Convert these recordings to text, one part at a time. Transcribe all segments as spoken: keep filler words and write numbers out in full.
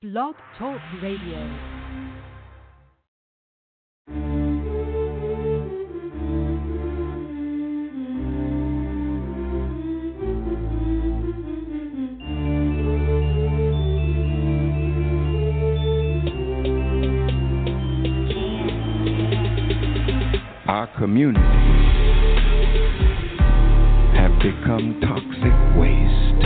Blog Talk Radio. Our communities have become toxic waste,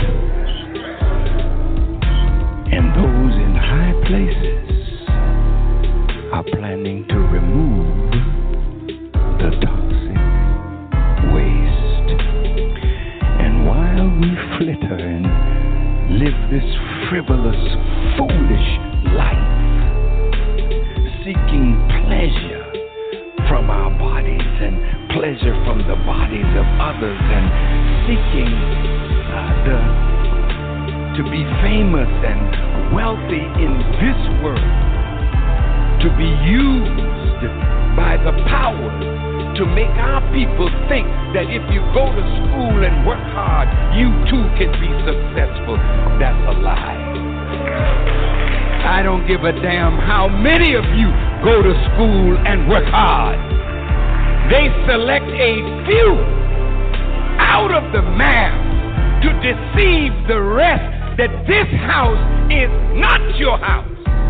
and those in high places are planning to remove the toxic waste. And while we flitter and live this frivolous, foolish life, seeking pleasure from our bodies and pleasure from the bodies of others, and seeking uh, the, to be famous and wealthy in this world, to be used by the powers to make our people think that if you go to school and work hard, you too can be successful. That's a lie. I don't give a damn how many of you go to school and work hard. They select a few out of the mass to deceive the rest that this house is not your house.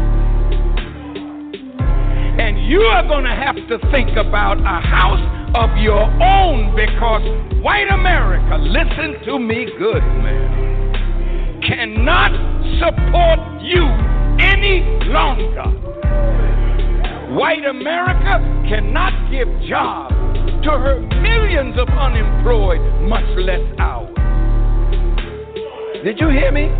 And you are going to have to think about a house of your own, because white America, listen to me good, man, cannot support you any longer. White America cannot give jobs to her millions of unemployed, much less ours. Did you hear me?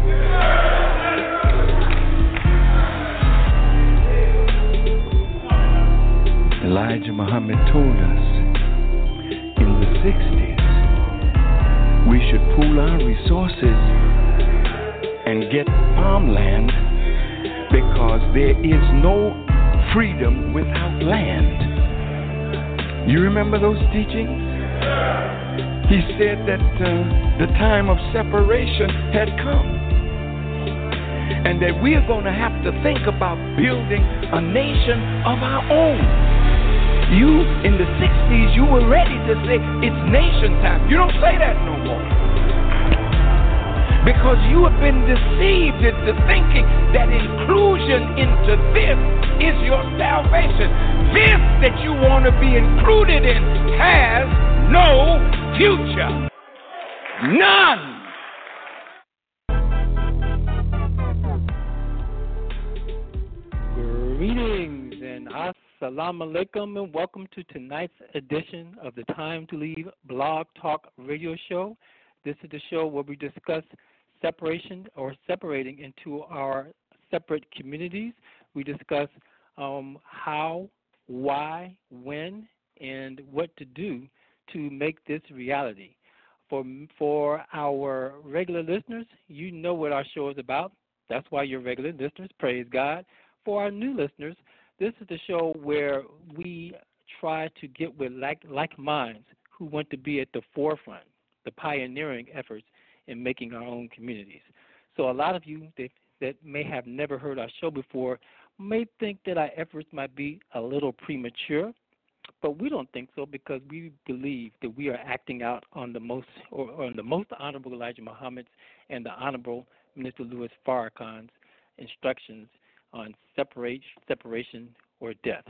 Elijah Muhammad told us in the sixties we should pool our resources and get farmland, because there is no freedom without land. You remember those teachings? He said that uh, the time of separation had come, and that we are going to have to think about building a nation of our own. You, in the sixties, you were ready to say it's nation time. You don't say that no more, because you have been deceived into thinking that inclusion into this is your salvation. This that you want to be included in has no future. None. Greetings and assalamu alaikum, and welcome to tonight's edition of the Time to Leave Blog Talk Radio Show. This is the show where we discuss separation or separating into our separate communities. We discuss um, how, why, when, and what to do to make this reality. For, for our regular listeners, you know what our show is about. That's why you're regular listeners. Praise God. For our new listeners, this is the show where we try to get with like, like minds who want to be at the forefront, the pioneering efforts in making our own communities. So a lot of you that, that may have never heard our show before may think that our efforts might be a little premature, but we don't think so, because we believe that we are acting out on the most or, or on the most honorable Elijah Muhammad's and the honorable Minister Louis Farrakhan's instructions on separate, separation or death.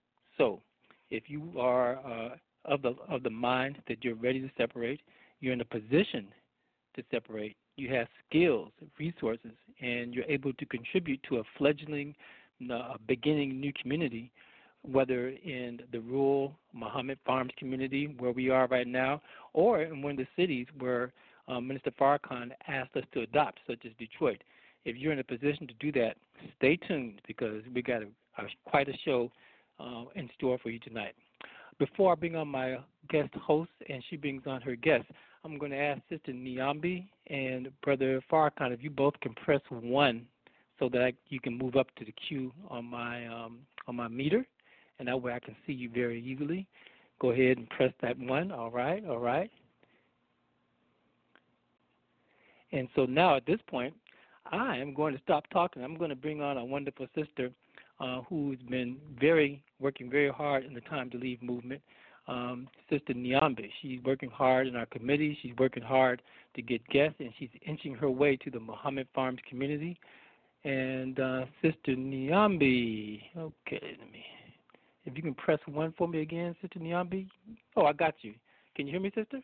So if you are uh, of the of the mind that you're ready to separate, you're in a position to separate, you have skills, resources, and you're able to contribute to a fledgling, uh, beginning new community, whether in the rural Muhammad Farms community where we are right now, or in one of the cities where um, Minister Farrakhan asked us to adopt, such as Detroit. If you're in a position to do that, stay tuned, because we got a, a, quite a show uh, in store for you tonight. Before I bring on my guest host and she brings on her guest, I'm going to ask Sister Niambi and Brother Farrakhan if you both can press one so that I, you can move up to the queue on my um, on my meter, and that way I can see you very easily. Go ahead and press that one. All right, all right. And so now at this point, I am going to stop talking. I'm going to bring on a wonderful sister uh, who's been very working very hard in the Time to Leave movement. Um, Sister Nyambe. She's working hard in our committee. She's working hard to get guests, and she's inching her way to the Muhammad Farms community. And uh, Sister Nyambe, okay, let me, if you can press one for me again, Sister Nyambe. Oh, I got you. Can you hear me, Sister?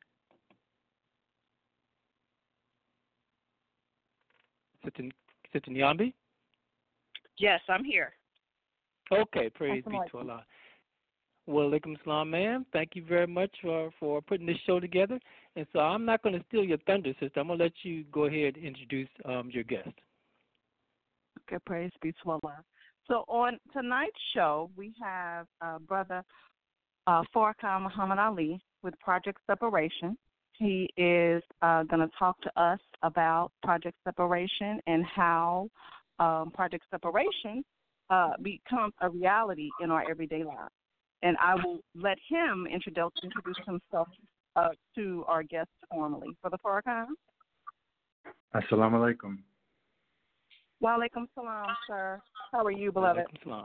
Sister, Sister Nyambe? Yes, I'm here. Okay, praise be to Allah. Well, alaikum salam, ma'am. Thank you very much for, for putting this show together. And so I'm not going to steal your thunder, sister. I'm going to let you go ahead and introduce um, your guest. Okay, praise be to Allah. So on tonight's show, we have uh, Brother uh, Farrakhan Muhammad Ali with Project Separation. He is uh, going to talk to us about Project Separation and how um, Project Separation uh, becomes a reality in our everyday lives. And I will let him introduce, introduce himself uh, to our guest formally. Brother Farrakhan? Assalamu alaikum. Wa alaikum salam, sir. How are you, beloved?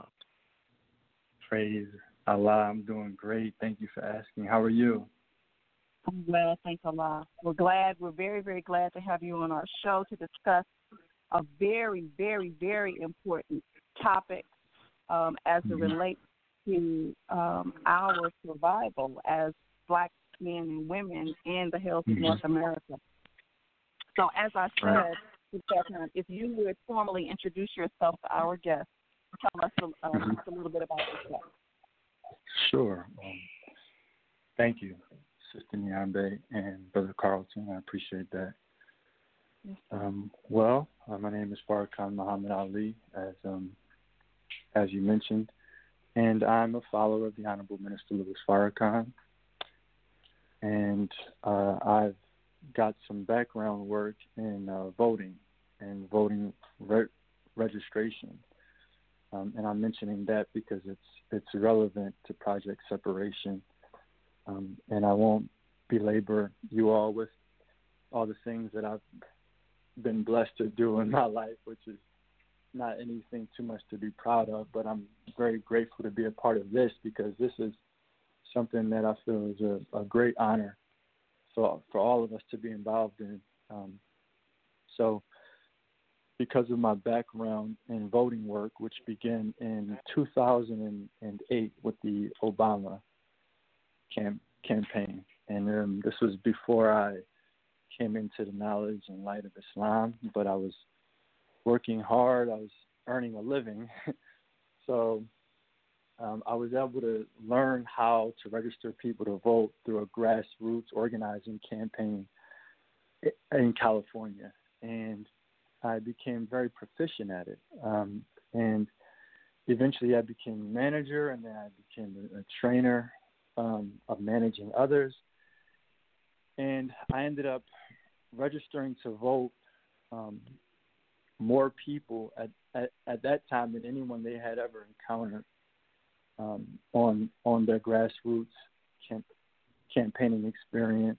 Praise Allah. I'm doing great. Thank you for asking. How are you? I'm well, thank Allah. We're glad, we're very, very glad to have you on our show to discuss a very, very, very important topic um, as it relates to um, our survival as black men and women in the hills of North America. So as I said, if you would formally introduce yourself to our guest, tell us a, uh, mm-hmm. just a little bit about yourself. Sure. Um, thank you, Sister Nyambe and Brother Carlton. I appreciate that. Yes, um, well, uh, my name is Farrakhan Muhammad Ali, as um, as you mentioned, and I'm a follower of the Honorable Minister Louis Farrakhan. And uh, I've got some background work in uh, voting and voting re- registration. Um, and I'm mentioning that because it's it's relevant to Project Separation. Um, and I won't belabor you all with all the things that I've been blessed to do in my life, which is not anything too much to be proud of, but I'm very grateful to be a part of this because this is something that I feel is a, a great honor for, for all of us to be involved in. Um, so because of my background in voting work, which began in two thousand eight with the Obama cam- campaign, and um, this was before I came into the knowledge and light of Islam, but I was working hard, I was earning a living, so um, I was able to learn how to register people to vote through a grassroots organizing campaign in California, and I became very proficient at it. Um, and eventually I became a manager, and then I became a, a trainer um, of managing others. And I ended up registering to vote um, more people at, at, at that time than anyone they had ever encountered um, on on their grassroots camp, campaigning experience.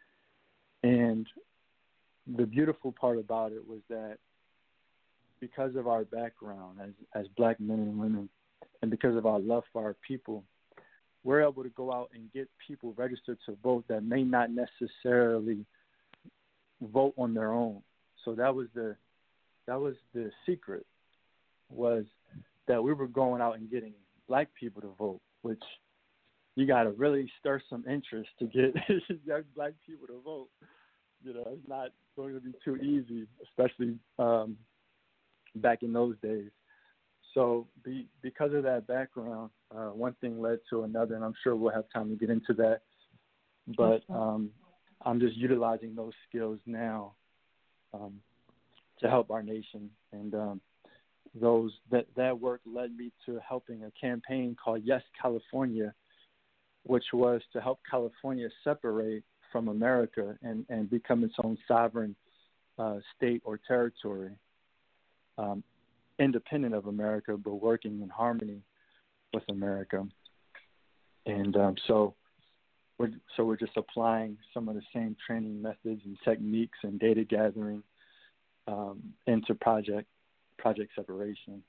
And the beautiful part about it was that because of our background as, as black men and women, and because of our love for our people, we're able to go out and get people registered to vote that may not necessarily vote on their own. So that was the that was the secret, was that we were going out and getting black people to vote, which you got to really stir some interest to get young black people to vote. You know, it's not going to be too easy, especially um, back in those days. So be, because of that background, uh, one thing led to another, and I'm sure we'll have time to get into that. But um, I'm just utilizing those skills now um, to help our nation. And um, those that, that work led me to helping a campaign called Yes, California, which was to help California separate from America and, and become its own sovereign uh, state or territory, um, independent of America, but working in harmony with America. And um, so, we're, so we're just applying some of the same training methods and techniques and data gathering um, into project project separation.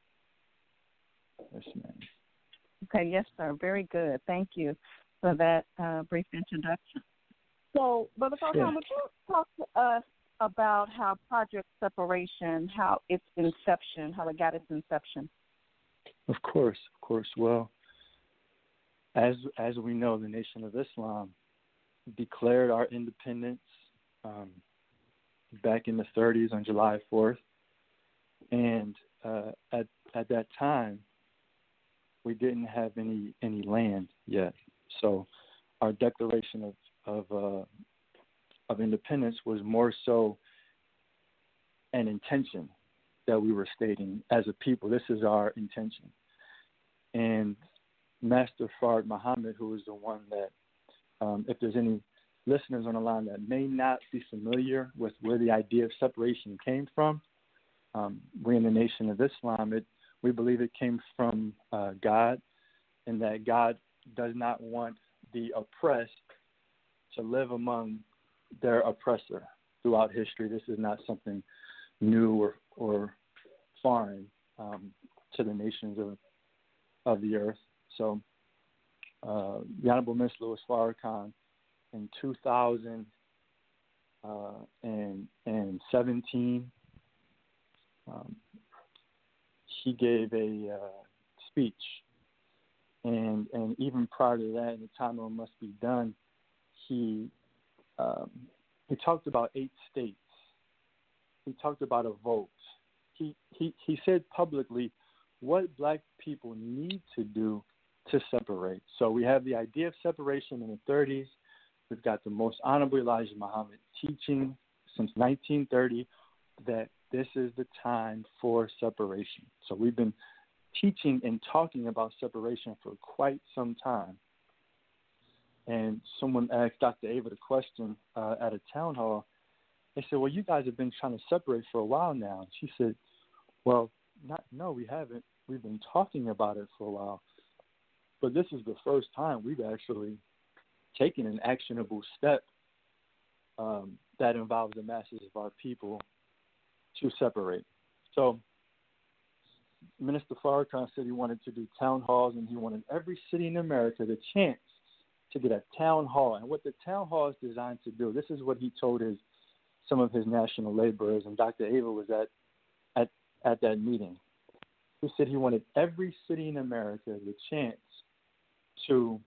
Yes, ma'am. Okay, yes, sir. Very good. Thank you for that uh, brief introduction. So, Brother Farrakhan, Yeah. would you talk to us about how Project Separation, how its inception, how it got its inception? Of course, of course. Well, as as we know, the Nation of Islam declared our independence um, back in the thirties on July fourth, and uh, at at that time, we didn't have any any land yet. So, our declaration of of uh, of independence was more so an intention that we were stating as a people. This is our intention. And Master Fard Muhammad, who is the one that, um, if there's any listeners on the line that may not be familiar with where the idea of separation came from, um, we in the Nation of Islam, it, we believe it came from uh, God, and that God does not want the oppressed to live among their oppressor throughout history. This is not something new or, or foreign um, to the nations of of the earth. So uh, the Honorable Miss Louis Farrakhan in two thousand seventeen, um, he gave a uh, speech, and and even prior to that, in the time when it must be done, he um, he talked about eight states. He talked about a vote. He he he said publicly what black people need to do to separate. So we have the idea of separation in the thirties. We've got the Most Honorable Elijah Muhammad teaching since nineteen thirty that this is the time for separation. So we've been teaching and talking about separation for quite some time. And someone asked Doctor Ava the question uh, at a town hall. They said, well, you guys have been trying to separate for a while now. And she said, well, not, no, we haven't. We've been talking about it for a while. But this is the first time we've actually taken an actionable step um, that involves the masses of our people to separate. So Minister Farrakhan said he wanted to do town halls, and he wanted every city in America the chance to get a town hall. And what the town hall is designed to do, this is what he told his some of his national laborers, and Doctor Ava was at, at, at that meeting. He said he wanted every city in America the chance to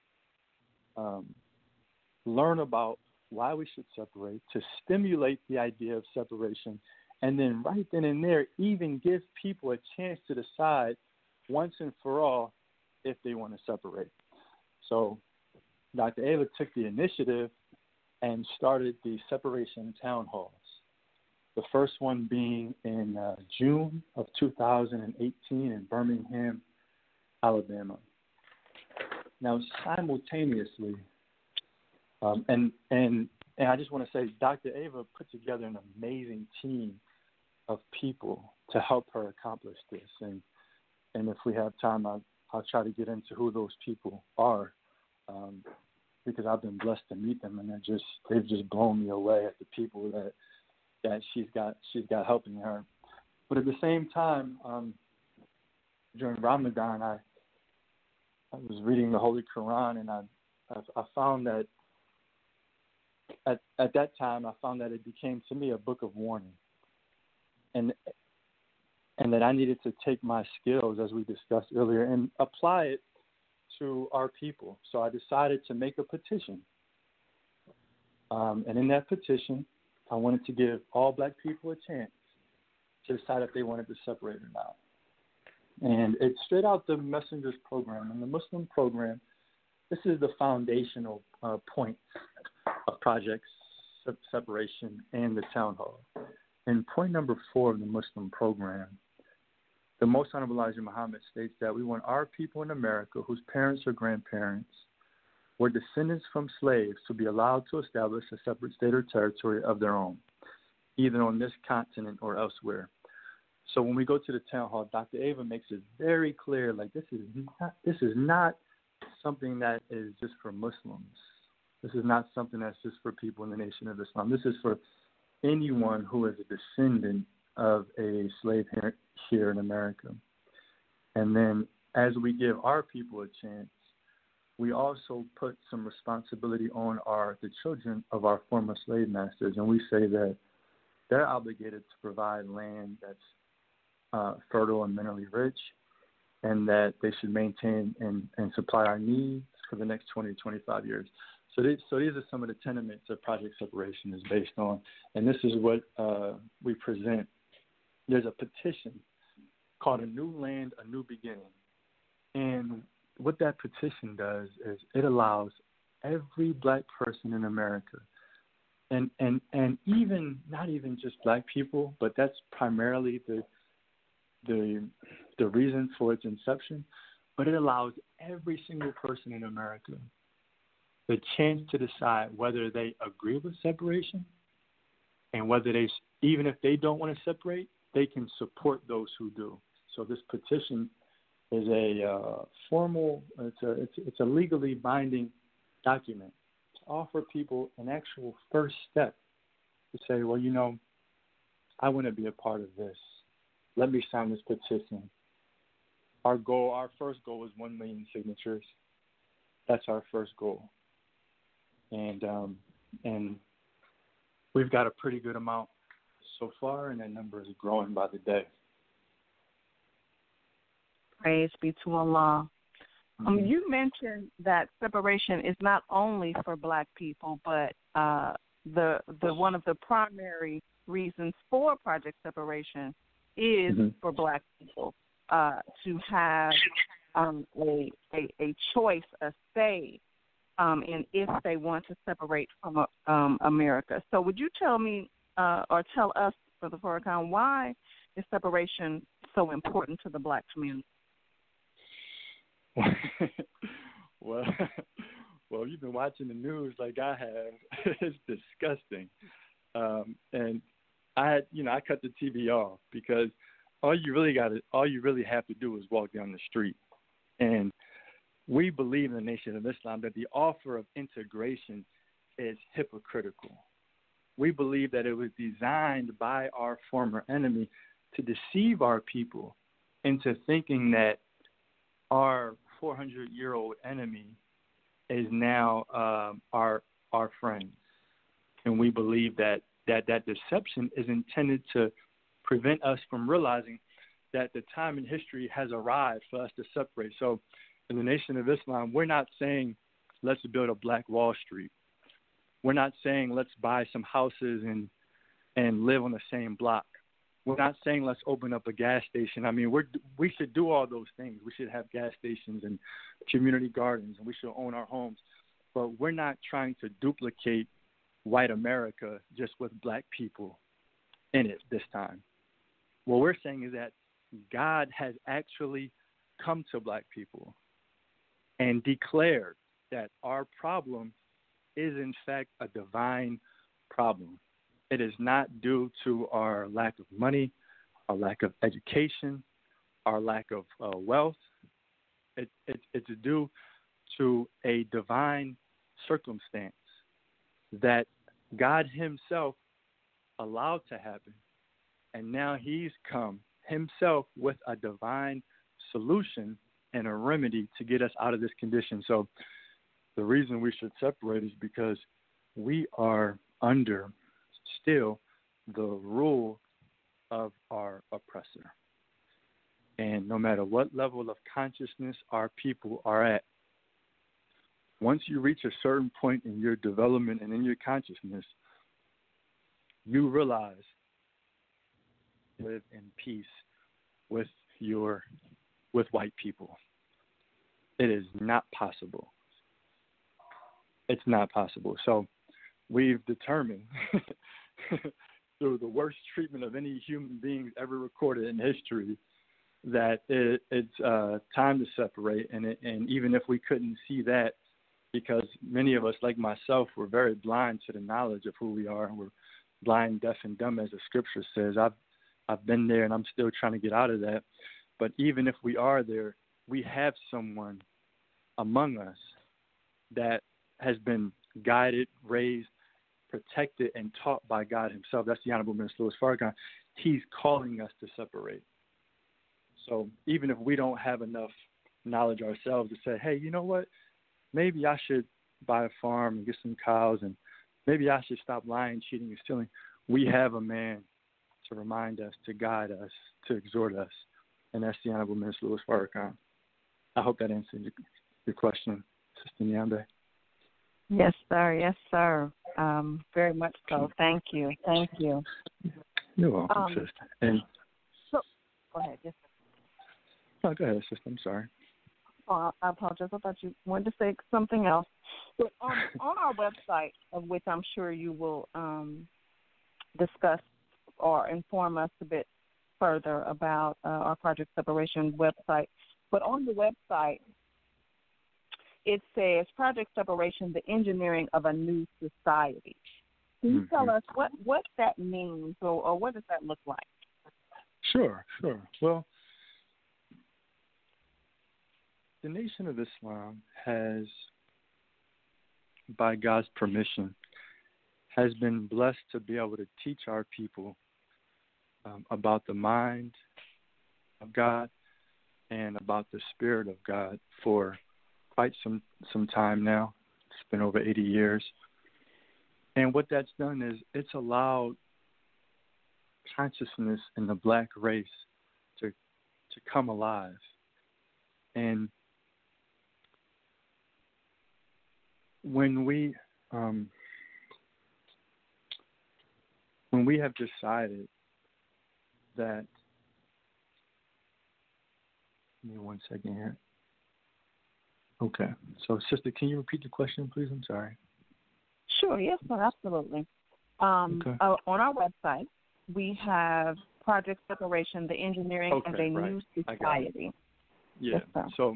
um, learn about why we should separate, to stimulate the idea of separation, and then right then and there even give people a chance to decide once and for all if they want to separate. So Doctor Ava took the initiative and started the separation town halls. The first one being in uh, June of two thousand eighteen in Birmingham, Alabama. Now, simultaneously, um, and and and I just want to say, Doctor Ava put together an amazing team of people to help her accomplish this. And and if we have time, I'll, I'll try to get into who those people are, um, because I've been blessed to meet them, and they're just they've just blown me away at the people that that she's got she's got helping her. But at the same time, um, during Ramadan, I I was reading the Holy Quran, and I I, I found that at at that time I found that it became to me a book of warning, and and that I needed to take my skills, as we discussed earlier, and apply it to our people. So I decided to make a petition, um, and in that petition, I wanted to give all black people a chance to decide if they wanted to separate or not. And it's straight out the Messenger's program. And the Muslim program, this is the foundational uh, point of Project se- Separation and the Town Hall. In point number four of the Muslim program, the Most Honorable Elijah Muhammad states that we want our people in America whose parents or grandparents were descendants from slaves to be allowed to establish a separate state or territory of their own, either on this continent or elsewhere. So when we go to the town hall, Doctor Ava makes it very clear, like this is not, this is not something that is just for Muslims. This is not something that's just for people in the Nation of Islam. This is for anyone who is a descendant of a slave here, here in America. And then as we give our people a chance, we also put some responsibility on our the children of our former slave masters, and we say that they're obligated to provide land that's uh, fertile and minerally rich, and that they should maintain and, and supply our needs for the next twenty to twenty-five years. So, they, so these are some of the tenements that Project Separation is based on, and this is what uh, we present. There's a petition called A New Land, A New Beginning, and what that petition does is it allows every black person in America, and, and, and even not even just black people, but that's primarily the the the reason for its inception, but it allows every single person in America the chance to decide whether they agree with separation, and whether they, even if they don't want to separate, they can support those who do. So this petition is a uh, formal, it's a, it's, it's a legally binding document to offer people an actual first step to say, well, you know, I want to be a part of this. Let me sign this petition. Our goal, our first goal is one million signatures. That's our first goal. And um, and we've got a pretty good amount so far, and that number is growing by the day. Praise be to Allah. Mm-hmm. Um, you mentioned that separation is not only for black people, but uh, the the one of the primary reasons for Project Separation is mm-hmm. for black people uh, to have um, a, a a choice, a say um, in if they want to separate from uh, um, America. So, would you tell me uh, or tell us, Brother Farrakhan, why is separation so important to the black community? well, well, you've been watching the news like I have. It's disgusting, um, and I had, you know, I cut the T V off because all you really got to, all you really have to do is walk down the street, and we believe in the Nation of Islam that the offer of integration is hypocritical. We believe that it was designed by our former enemy to deceive our people into thinking that our four hundred year old enemy is now um, our our friend, and we believe that, that that deception is intended to prevent us from realizing that the time in history has arrived for us to separate. So in the Nation of Islam, we're not saying let's build a Black Wall Street. We're not saying let's buy some houses and and live on the same block. We're not saying let's open up a gas station. I mean, we're we should do all those things. We should have gas stations and community gardens, and we should own our homes. But we're not trying to duplicate white America just with black people in it this time. What we're saying is that God has actually come to black people and declared that our problem is in fact a divine problem. It is not due to our lack of money, our lack of education, our lack of uh, wealth. It, it, it's due to a divine circumstance that God himself allowed to happen. And now he's come himself with a divine solution and a remedy to get us out of this condition. So the reason we should separate is because we are under still the rule of our oppressor. And no matter what level of consciousness our people are at, once you reach a certain point in your development and in your consciousness, you realize live in peace with your with white people. It is not possible. It's not possible. So we've determined through the worst treatment of any human beings ever recorded in history that it, it's uh, time to separate. And, it, and even if we couldn't see that, because many of us, like myself, were very blind to the knowledge of who we are, and we're blind, deaf, and dumb, as the scripture says. I've I've been there, and I'm still trying to get out of that. But even if we are there, we have someone among us that has been guided, raised, protected and taught by God himself. That's the Honorable Minister Louis Farrakhan. He's calling us to separate. So even if we don't have enough knowledge ourselves to say, hey, you know what, maybe I should buy a farm and get some cows, and maybe I should stop lying, cheating, and stealing, we have a man to remind us, to guide us, to exhort us, and that's the Honorable Minister Louis Farrakhan. I hope that answered your, your question, Sister Nyambe. Yes, sir. Yes, sir. Um, very much so. Thank you. Thank you. You're welcome, um, Sister. And so, go ahead. Yes, sir. Oh, go ahead, Sister. I'm sorry. Oh, I apologize. I thought you wanted to say something else. But on, on our website, of which I'm sure you will um, discuss or inform us a bit further about uh, our Project Separation website, but on the website, it says Project Separation, the engineering of a new society. Can you mm-hmm. tell us what, what that means, or, or what does that look like? Sure, sure. Well, the Nation of Islam has, by God's permission, has been blessed to be able to teach our people um, about the mind of God and about the Spirit of God for quite some, some time now. It's been over eighty years. And what that's done is it's allowed consciousness in the black race to to come alive. And when we um, when we have decided that, give me one second here. Okay. So, Sister, can you repeat the question, please? I'm sorry. Sure. Yes, sir, absolutely. Um, okay. uh, on our website, we have Project Separation, the engineering okay, of a right. new society. Yeah. Yes, sir. So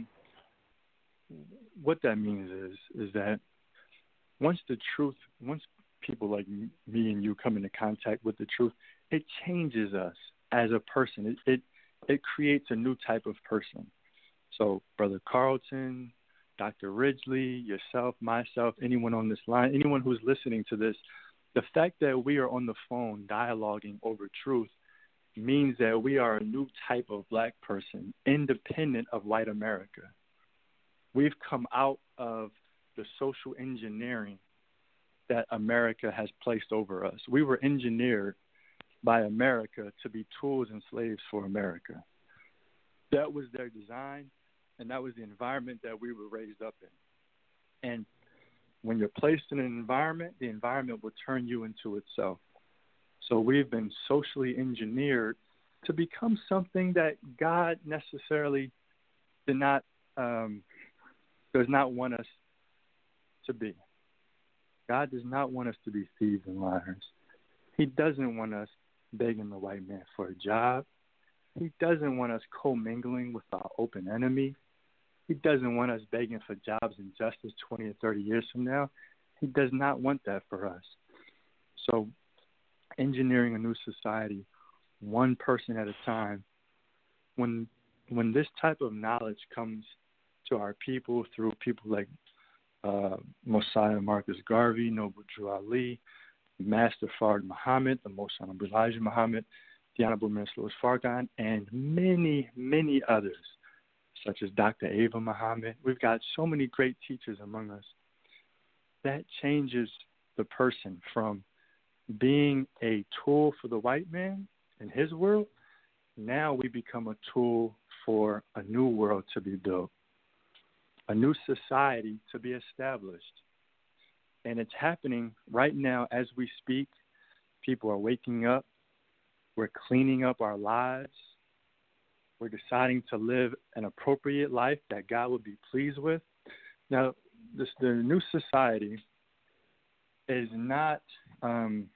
what that means is is that once the truth, once people like me and you come into contact with the truth, it changes us as a person. It it, it creates a new type of person. So, Brother Carlton, Doctor Ridgely, yourself, myself, anyone on this line, anyone who's listening to this, the fact that we are on the phone dialoguing over truth means that we are a new type of black person, independent of white America. We've come out of the social engineering that America has placed over us. We were engineered by America to be tools and slaves for America. That was their design, and that was the environment that we were raised up in. And when you're placed in an environment, the environment will turn you into itself. So we've been socially engineered to become something that God necessarily did not, um, does not want us to be. God does not want us to be thieves and liars. He doesn't want us begging the white man for a job. He doesn't want us commingling with our open enemy. He doesn't want us begging for jobs and justice twenty or thirty years from now. He does not want that for us. So engineering a new society, one person at a time, when when this type of knowledge comes to our people through people like uh, Mosiah Marcus Garvey, Noble Drew Ali, Master Fard Muhammad, the Most Honorable Elijah Muhammad, the Honorable Minister Louis Farrakhan, and many, many others, such as Doctor Ava Muhammad. We've got so many great teachers among us. That changes the person from being a tool for the white man in his world. Now we become a tool for a new world to be built, a new society to be established. And it's happening right now as we speak. People are waking up. We're cleaning up our lives. We're deciding to live an appropriate life that God would be pleased with. Now, this, the new society is not um,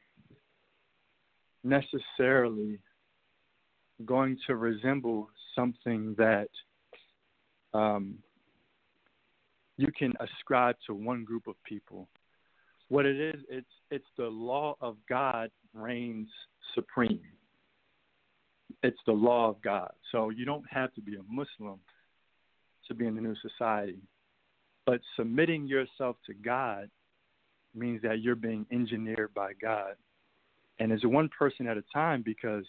necessarily going to resemble something that um, you can ascribe to one group of people. What it is, it's it's the law of God reigns supreme. It's the law of God. So you don't have to be a Muslim to be in the new society. But submitting yourself to God means that you're being engineered by God. And it's one person at a time, because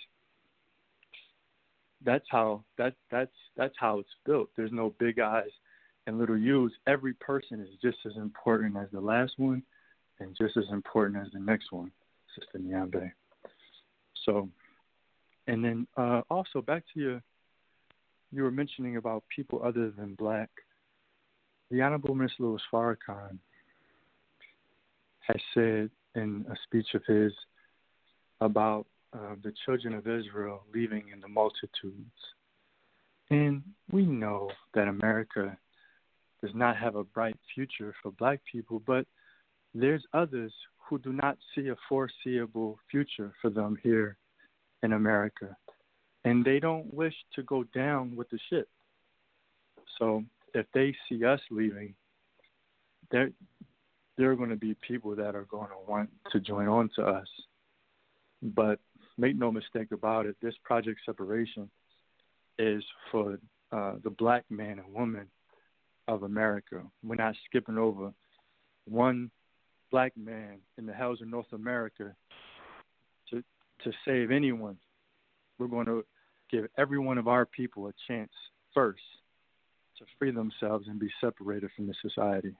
that's how that that's that's how it's built. There's no big I's and little U's. Every person is just as important as the last one, and just as important as the next one, Sister Nyambe. So, and then uh, also back to your, you were mentioning about people other than black. The Honorable Mister Louis Farrakhan has said in a speech of his about uh, the children of Israel leaving in the multitudes. And we know that America does not have a bright future for black people, but there's others who do not see a foreseeable future for them here in America. And they don't wish to go down with the ship. So if they see us leaving, there, there are going to be people that are going to want to join on to us. But make no mistake about it, this Project Separation is for uh, the black man and woman of America. We're not skipping over one black man in the hells of North America to to save anyone. We're going to give every one of our people a chance first to free themselves and be separated from the society.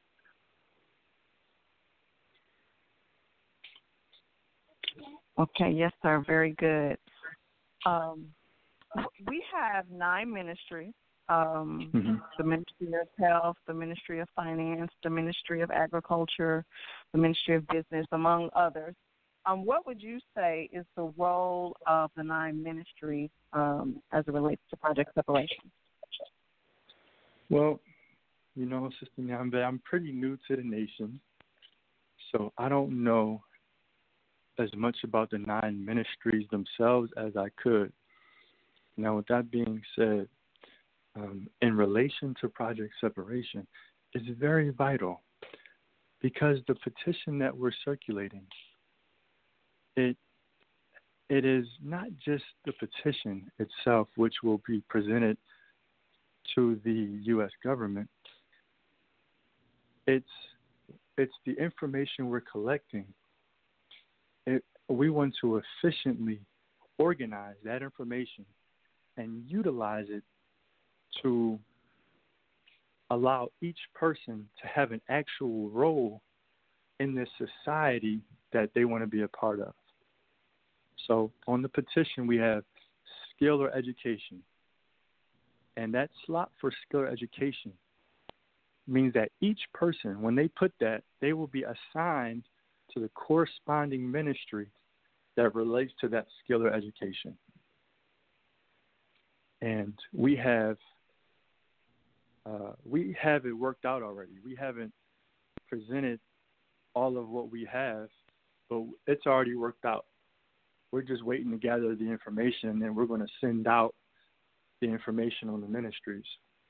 Okay, yes, sir. Very good. Um, we have nine ministries. Um, mm-hmm. The Ministry of Health, the Ministry of Finance, the Ministry of Agriculture, the Ministry of Business, among others. Um, what would you say is the role of the nine ministries um, as it relates to Project Separation? Well, you know, Sister Nyambe, I'm pretty new to the nation, so I don't know as much about the nine ministries themselves as I could. Now, with that being said, um, in relation to Project Separation, it's very vital, because the petition that we're circulating, it it is not just the petition itself, which will be presented to the U S government. It's it's the information we're collecting. It, we want to efficiently organize that information and utilize it to allow each person to have an actual role in this society that they want to be a part of. So on the petition, we have skill or education. And that slot for skill or education means that each person, when they put that, they will be assigned to the corresponding ministry that relates to that skill or education. And we have uh, we have it worked out already. We haven't presented all of what we have, but it's already worked out. We're just waiting to gather the information, and then we're going to send out the information on the ministries.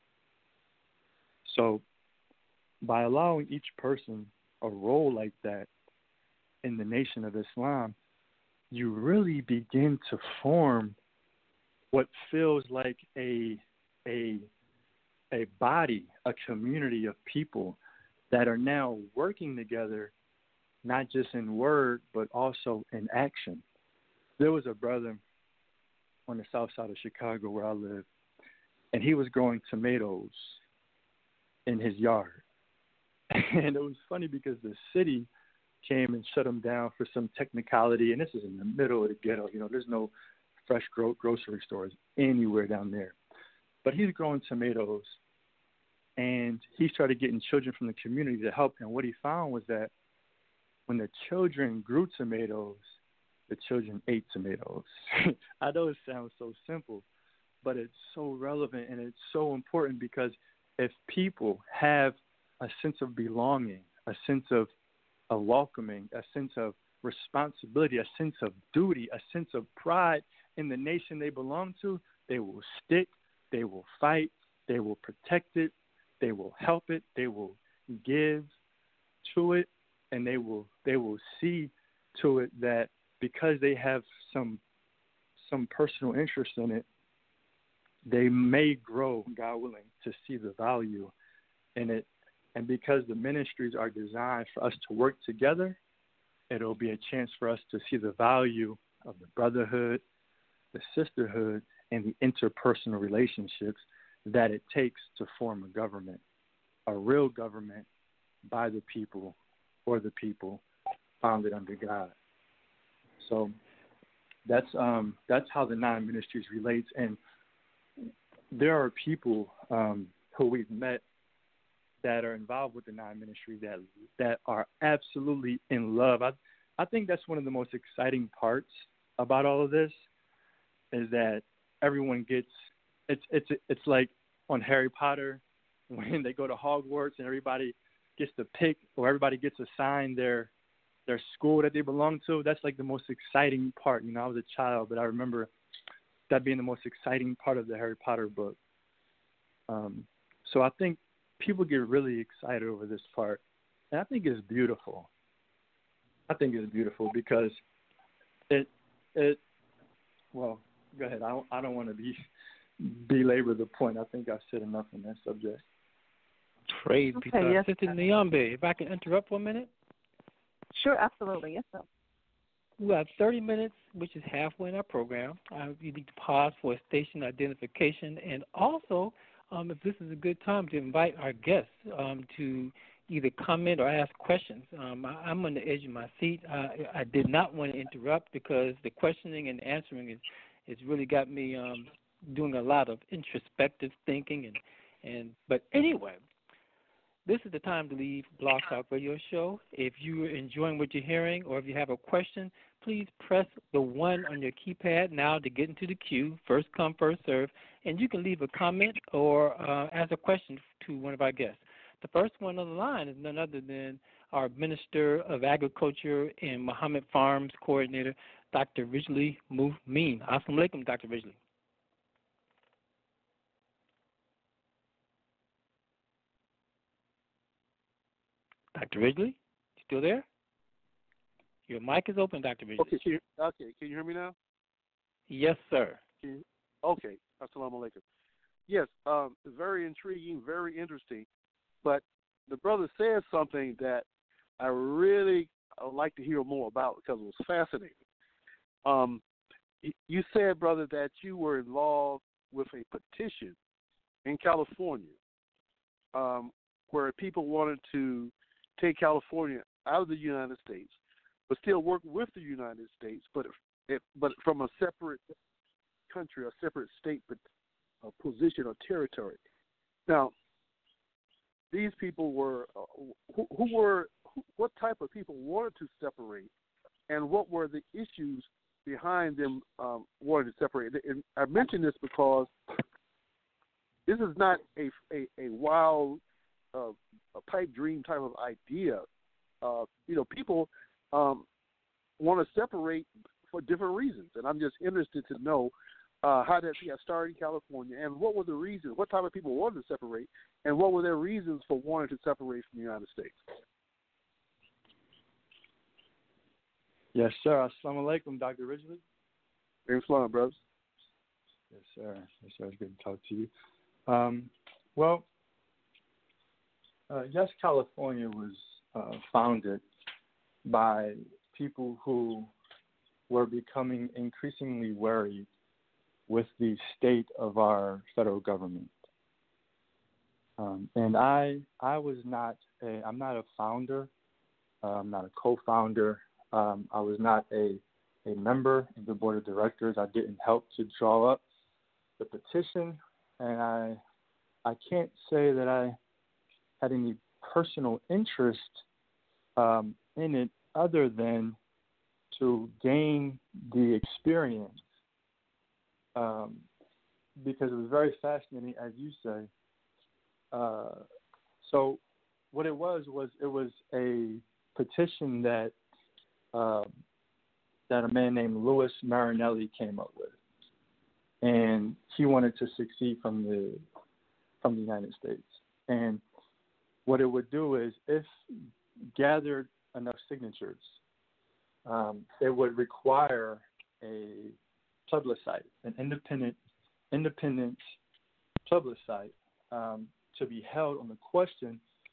So by allowing each person a role like that in the Nation of Islam, you really begin to form what feels like a a a body, a community of people that are now working together, not just in word, but also in action. There was a brother on the south side of Chicago where I live, and he was growing tomatoes in his yard. And it was funny because the city came and shut him down for some technicality, and this is in the middle of the ghetto. You know, there's no fresh gro- grocery stores anywhere down there. But he's growing tomatoes, and he started getting children from the community to help. And what he found was that when the children grew tomatoes, the children ate tomatoes. I know it sounds so simple, but it's so relevant and it's so important, because if people have a sense of belonging, a sense of a welcoming, a sense of responsibility, a sense of duty, a sense of pride in the nation they belong to, they will stick, they will fight, they will protect it, they will help it, they will give to it, and they will they will see to it that because they have some some personal interest in it, they may grow, God willing, to see the value in it And because the ministries are designed for us to work together, it'll be a chance for us to see the value of the brotherhood, the sisterhood, and the interpersonal relationships that it takes to form a government, a real government by the people, for the people, founded under God. So that's um, that's how the nine ministries relates. And there are people um, who we've met that are involved with the nine ministries that that are absolutely in love. I I think that's one of the most exciting parts about all of this is that everyone gets it's it's it's like on Harry Potter when they go to Hogwarts and everybody gets to pick or everybody gets assigned their their school that they belong to. That's like the most exciting part. You know, I was a child, but I remember that being the most exciting part of the Harry Potter book. Um, so I think people get really excited over this part, and I think it's beautiful. I think it's beautiful because it it well, go ahead. I don't, I don't want to be belabor the point. I think I've said enough on that subject. Praise Okay, be to yes, Sister Nyambe. If I can interrupt for a minute. Sure, absolutely. Yes, sir. We have thirty minutes, which is halfway in our program. Uh, you need to pause for station identification, and also, um, if this is a good time to invite our guests um, to either comment or ask questions. Um, I, I'm on the edge of my seat. Uh, I did not want to interrupt because the questioning and answering is, has really got me um, doing a lot of introspective thinking. And, and but anyway, this is the Time to Leave Blog Talk Radio Show. If you are enjoying what you're hearing or if you have a question, please press the one on your keypad now to get into the queue. First come, first serve. And you can leave a comment or uh, ask a question to one of our guests. The first one on the line is none other than our Minister of Agriculture and Muhammad Farms Coordinator, Doctor Ridgely Mumeen. Assalamu alaikum, Doctor Ridgely. Doctor Ridgely, you still there? Your mic is open, Doctor Ridgely. Okay, can you, okay, can you hear me now? Yes, sir. You, okay, assalamu alaikum. Yes, um, very intriguing, very interesting. But the brother said something that I really would like to hear more about because it was fascinating. Um, you said, brother, that you were involved with a petition in California um, where people wanted to take California out of the United States, but still work with the United States, but if, but from a separate country, a separate state, but a position or territory. Now, these people were uh, who, who were who, what type of people wanted to separate, and what were the issues behind them um, wanting to separate? And I mention this because this is not a a, a wild, uh, a pipe dream type of idea. Uh, you know, people um, want to separate for different reasons, and I'm just interested to know uh, how that got started in California, and what were the reasons, what type of people wanted to separate, and what were their reasons for wanting to separate from the United States. Yes, sir. Assalamu alaikum, Doctor Ridgely. Thanks a lot, brothers. Yes, sir. Yes, sir. It's good to talk to you. Um, well, uh, Yes, California was uh, founded by people who were becoming increasingly worried with the state of our federal government. Um, and I, I was not, a, I'm not a founder. Uh, I'm not a co-founder. Um, I was not a, a member of the board of directors. I didn't help to draw up the petition, and I, I can't say that I had any personal interest um, in it other than to gain the experience, um, because it was very fascinating, as you say. Uh, so what it was was it was a petition that uh, that a man named Louis Marinelli came up with, and he wanted to secede from the from the United States. And what it would do is, if gathered enough signatures, um, it would require a plebiscite, an independent independent plebiscite, um, to be held on the question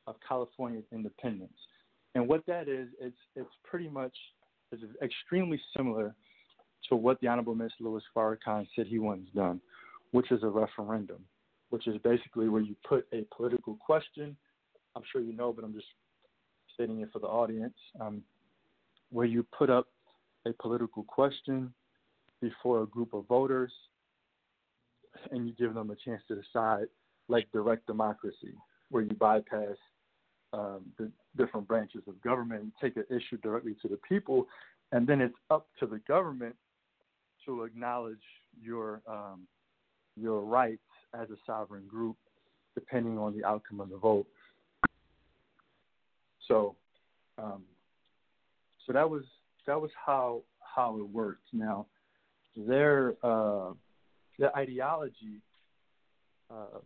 of California's independence. And what that is, it's it's pretty much is extremely similar to what the Honorable Mister Louis Farrakhan said he once done, which is a referendum, which is basically where you put a political question. I'm sure you know, but I'm just stating it for the audience, um, where you put up a political question before a group of voters and you give them a chance to decide, like direct democracy, where you bypass um, the different branches of government and take an issue directly to the people, and then it's up to the government to acknowledge your um, your rights as a sovereign group, depending on the outcome of the vote. So, um, so that was that was how how it worked. Now, their uh, their ideology, um,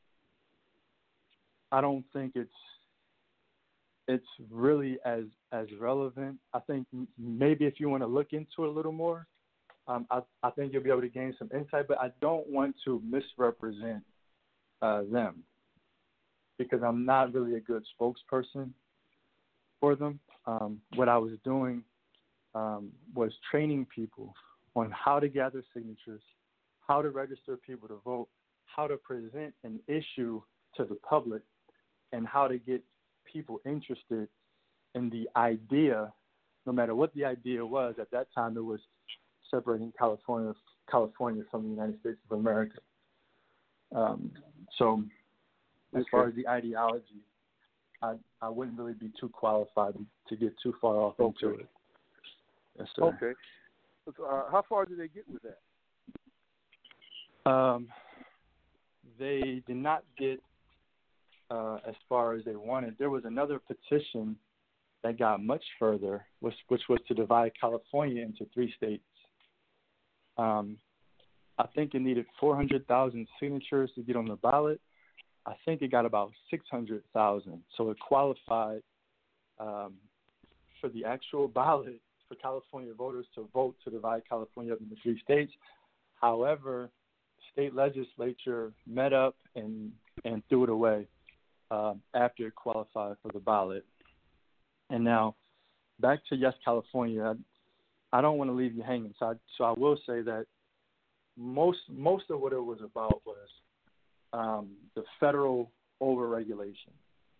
I don't think it's it's really as as relevant. I think maybe if you want to look into it a little more, um, I, I think you'll be able to gain some insight. But I don't want to misrepresent uh, them because I'm not really a good spokesperson for them. Um, what I was doing um, was training people on how to gather signatures, how to register people to vote, how to present an issue to the public, and how to get people interested in the idea, no matter what the idea was. At that time, it was separating California, California from the United States of America. Um, so as okay. far as the ideology, I, I wouldn't really be too qualified to get too far off okay. into it. Yes, sir. Okay. So, uh, how far did they get with that? Um, they did not get uh, as far as they wanted. There was another petition that got much further, which, which was to divide California into three states. Um, I think it needed four hundred thousand signatures to get on the ballot. I think it got about six hundred thousand. So it qualified um, for the actual ballot for California voters to vote to divide California up into three states. However, state legislature met up and, and threw it away um, after it qualified for the ballot. And now, back to Yes California, I, I don't want to leave you hanging. So I, so I will say that most most of what it was about was um, the federal overregulation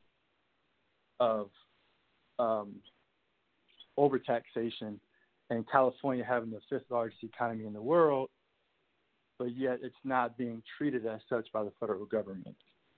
of um, overtaxation, and California having the fifth largest economy in the world, but yet it's not being treated as such by the federal government.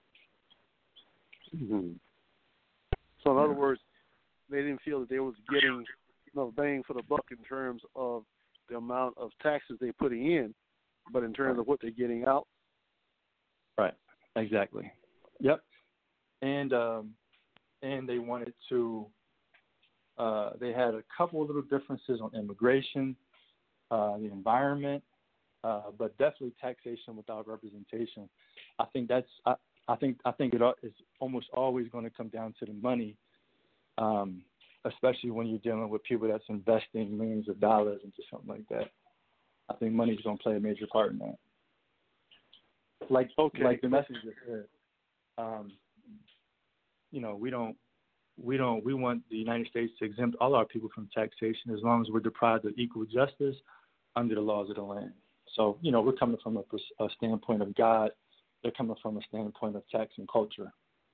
Mm-hmm. So in other words, they didn't feel that they was getting you know, bang for the buck in terms of the amount of taxes they're putting in, but in terms of what they're getting out. Right. Exactly. Yep. And um, and they wanted to. Uh, they had a couple of little differences on immigration, uh, the environment, uh, but definitely taxation without representation. I think that's. I, I think. I think it is almost always going to come down to the money, um, especially when you're dealing with people that's investing millions of dollars into something like that. I think money is going to play a major part in that. Like, okay. like the message just said, um, you know, we don't. We don't. We want the United States to exempt all our people from taxation as long as we're deprived of equal justice under the laws of the land. So, you know, we're coming from a, a standpoint of God. They're coming from a standpoint of tax and culture.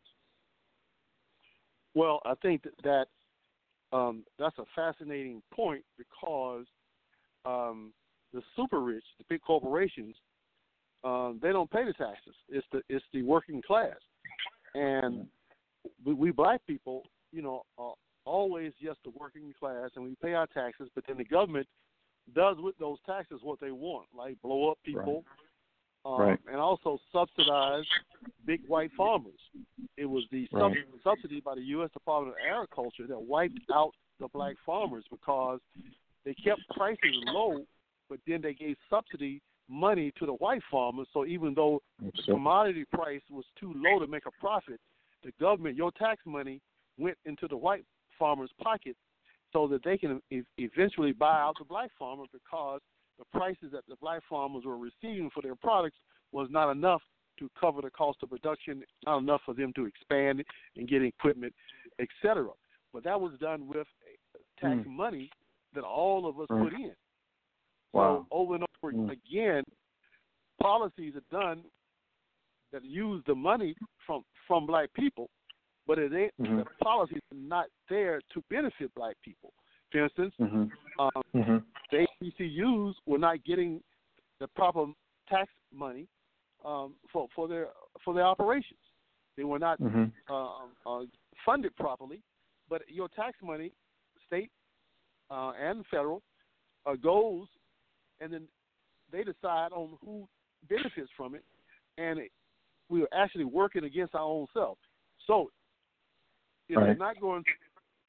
Well, I think that, that um, that's a fascinating point because um, the super rich, the big corporations, um, they don't pay the taxes. It's the it's the working class, and we, we black people, you know, are always just the working class, and we pay our taxes, but then the government does with those taxes what they want, like blow up people, right. Um, right. and also subsidize big white farmers. It was the right. sub- subsidy by the U S Department of Agriculture that wiped out the black farmers because they kept prices low, but then they gave subsidy money to the white farmers. So even though the commodity price was too low to make a profit, the government, your tax money, went into the white farmer's pocket so that they can e- eventually buy out the black farmer because the prices that the black farmers were receiving for their products was not enough to cover the cost of production, not enough for them to expand and get equipment, et cetera. But that was done with tax mm. money that all of us mm. put in. Wow. So over and over mm. again, policies are done that use the money from, from black people, but it ain't, mm-hmm. the policies are not there to benefit black people. For instance, mm-hmm. Um, mm-hmm. the H B C Us were not getting the proper tax money um, for, for their for their operations. They were not mm-hmm. uh, uh, funded properly, but your tax money, state uh, and federal, uh, goes, and then they decide on who benefits from it, and it, we are actually working against our own self. So if right. they're not going to,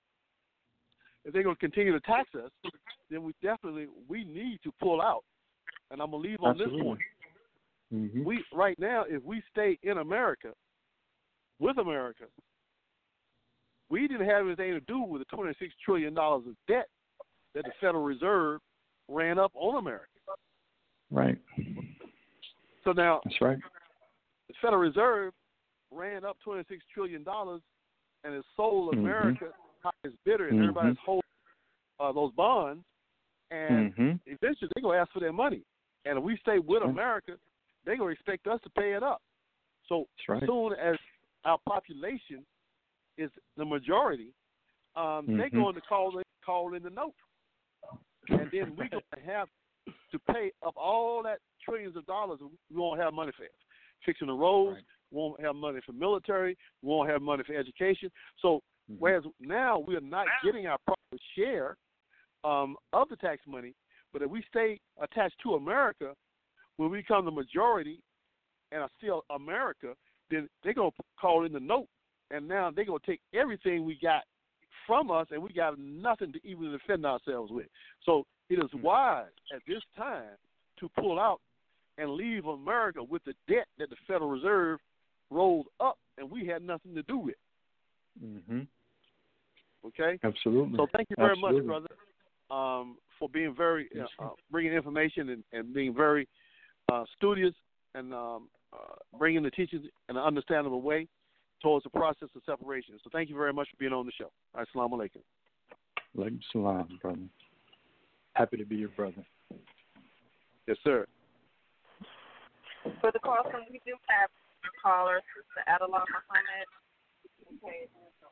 if they're going to continue to tax us, then we definitely, we need to pull out. And I'm going to leave on Absolutely. this point. Mm-hmm. We right now, if we stay in America, with America, we didn't have anything to do with the twenty-six trillion dollars of debt that the Federal Reserve ran up on America. Right. So now, that's right. The Federal Reserve ran up twenty-six trillion dollars and it sold America mm-hmm. as bidder, and mm-hmm. everybody's holding uh, those bonds, and mm-hmm. eventually they're going to ask for their money. And if we stay with mm-hmm. America, they're going to expect us to pay it up. So right. as soon as our population is the majority, um, mm-hmm. they're going to call in, call in the note. And then we're going to have to pay up all that trillions of dollars. We won't have money for it. Fixing the roads, right. we won't have money for military, we won't have money for education. So mm-hmm. whereas now we are not getting our proper share um, of the tax money, but if we stay attached to America, when we become the majority and are still America, then they're going to call in the note, and now they're going to take everything we got from us, and we got nothing to even defend ourselves with. So it is mm-hmm. wise at this time to pull out and leave America with the debt that the Federal Reserve rolled up, and we had nothing to do with. Mm-hmm. Okay? Absolutely. So thank you very Absolutely. much, brother, um, for being very, uh, uh, bringing information and, and being very uh, studious and um, uh, bringing the teachings in an understandable way towards the process of separation. So thank you very much for being on the show. Assalamu alaikum. Alaikum salam, brother. Happy to be your brother. Yes, sir. For the call, we do have a caller, Sister Adela Muhammad. Okay.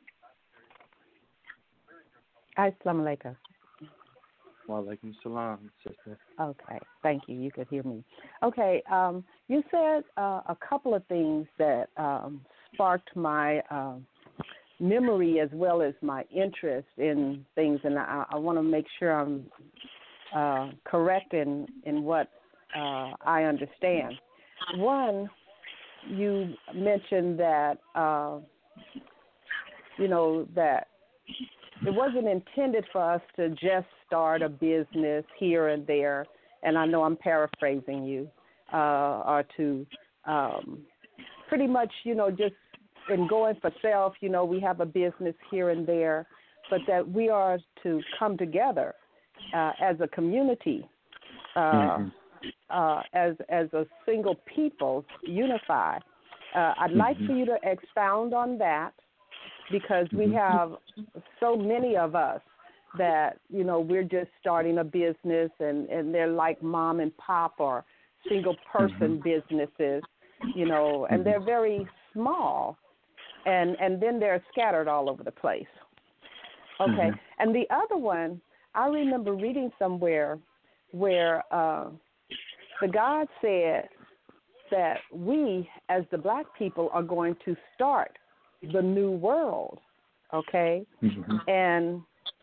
Assalamu alaikum. Wa alaikum salam, sister. Okay, thank you. You could hear me. Okay, um, you said uh, a couple of things that um, sparked my uh, memory as well as my interest in things, and I, I want to make sure I'm uh, correct in, in what uh, I understand. One, you mentioned that, uh, you know, that it wasn't intended for us to just start a business here and there, and I know I'm paraphrasing you, uh, or to um, pretty much, you know, just in going for self, you know, we have a business here and there, but that we are to come together uh, as a community, uh, mm-hmm. uh, as as a single people, unify. Uh, I'd mm-hmm. like for you to expound on that, because we have so many of us that, you know, we're just starting a business and, and they're like mom and pop or single person mm-hmm. businesses, you know, and they're very small, and, and then they're scattered all over the place. Okay. Mm-hmm. And the other one, I remember reading somewhere where uh, the God said that we as the black people are going to start the new world, okay? Mm-hmm. And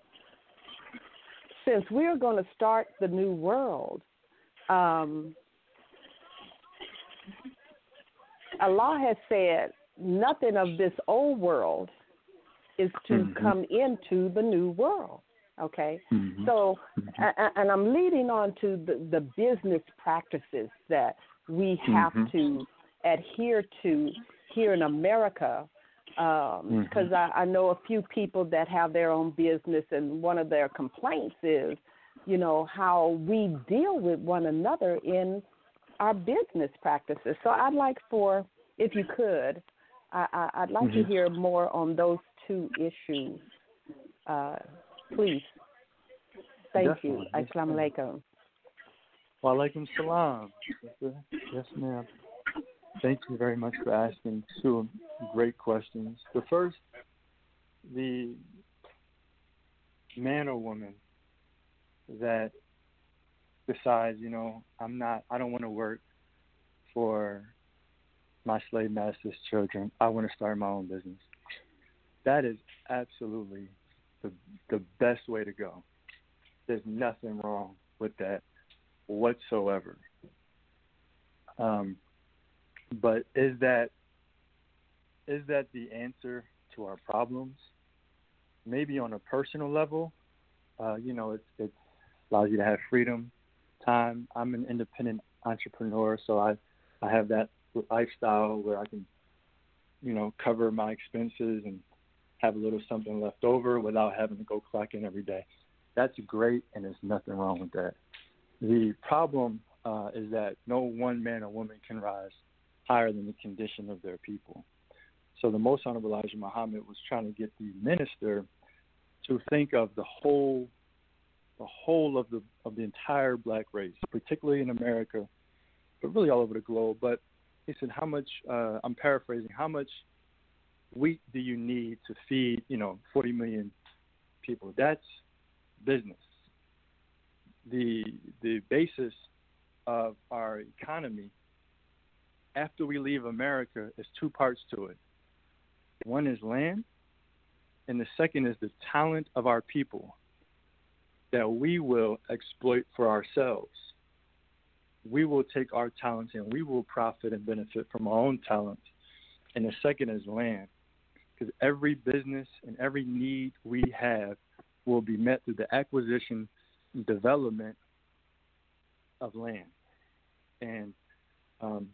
since we're going to start the new world, um, Allah has said nothing of this old world is to mm-hmm. come into the new world, okay? Mm-hmm. So, and, and I'm leading on to the, the business practices that we have mm-hmm. to adhere to here in America, because um, mm-hmm. I, I know a few people that have their own business, and one of their complaints is, you know, how we deal with one another in our business practices. So I'd like for, if you could, I, I, I'd like mm-hmm. to hear more on those two issues, uh, please. Thank Definitely. you. Assalamu alaikum. Wa alaikum salam. Yes, ma'am. Thank you very much for asking two great questions. The first, the man or woman that decides, you know, I'm not, I don't want to work for my slave master's children. I want to start my own business. That is absolutely the the best way to go. There's nothing wrong with that whatsoever. Um, but is that is that the answer to our problems? Maybe on a personal level, uh, you know, it, it allows you to have freedom, time. I'm an independent entrepreneur, so I, I have that lifestyle where I can, you know, cover my expenses and have a little something left over without having to go clock in every day. That's great, and there's nothing wrong with that. The problem uh, is that no one man or woman can rise higher than the condition of their people. So the Most Honorable Elijah Muhammad was trying to get the minister to think of the whole, the whole of the of the entire black race, particularly in America, but really all over the globe. But he said, how much? Uh, I'm paraphrasing. How much wheat do you need to feed, you know, forty million people? That's business. The the basis of our economy after we leave America is two parts to it. One is land, and the second is the talent of our people that we will exploit for ourselves. We will take our talents and we will profit and benefit from our own talents. And the second is land, because every business and every need we have will be met through the acquisition and development of land. And um,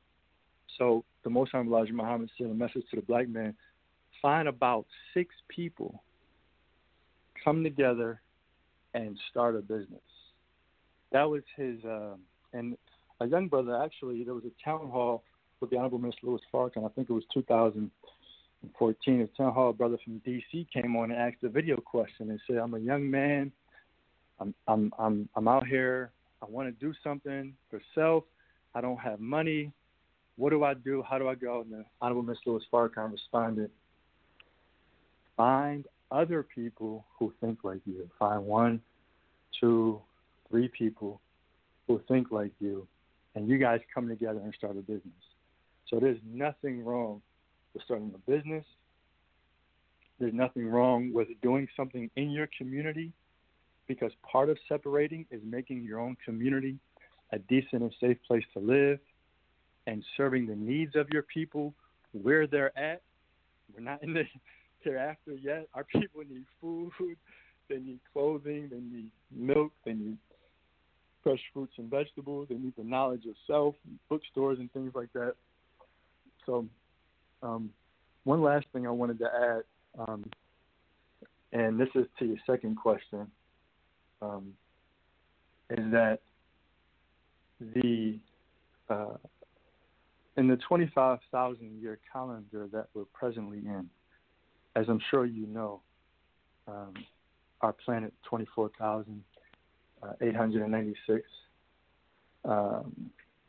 so the Most Honorable Elijah Muhammad sent a message to the black man: find about six people, come together, and start a business. That was his, uh, and a young brother, actually, there was a town hall with the Honorable Mister Louis Farrakhan. I think it was two thousand fourteen. A town hall brother from D C came on and asked a video question and said, I'm a young man. I'm, I'm, I'm, I'm out here. I want to do something for self. I don't have money. What do I do? How do I go? And the Honorable Mister Louis Farrakhan responded, find other people who think like you. Find one, two, three people who think like you, and you guys come together and start a business. So there's nothing wrong with starting a business. There's nothing wrong with doing something in your community, because part of separating is making your own community a decent and safe place to live and serving the needs of your people where they're at. We're not in the hereafter yet. Our people need food, they need clothing, they need milk, they need fresh fruits and vegetables, they need the knowledge of self, bookstores and things like that. So um, one last thing I wanted to add, um, and this is to your second question, um, is that the uh, in the twenty-five thousand year calendar that we're presently in, as I'm sure you know, um, our planet twenty-four thousand eight hundred ninety-six um,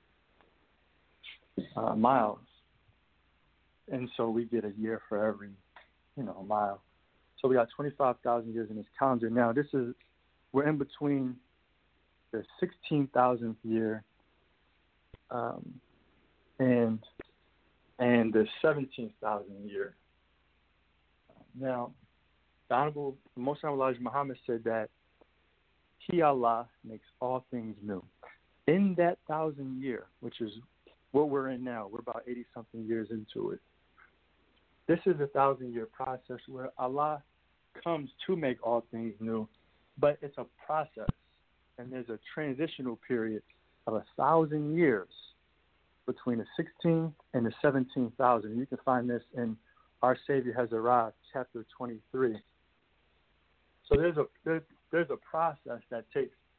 uh, miles, and so we get a year for every, you know, mile. So we got twenty-five thousand years in this calendar. Now this is we're in between the sixteen thousandth year um, and and the seventeenth thousand year. Now, the Honorable, the Most Honorable Elijah Muhammad said that He, Allah, makes all things new. In that thousand year, which is what we're in now, we're about eighty-something years into it. This is a thousand-year process where Allah comes to make all things new, but it's a process, and there's a transitional period of a thousand years between the sixteenth and the seventeenth thousand. You can find this in Our Savior Has Arrived, chapter twenty-three. So there's a there, there's a process that takes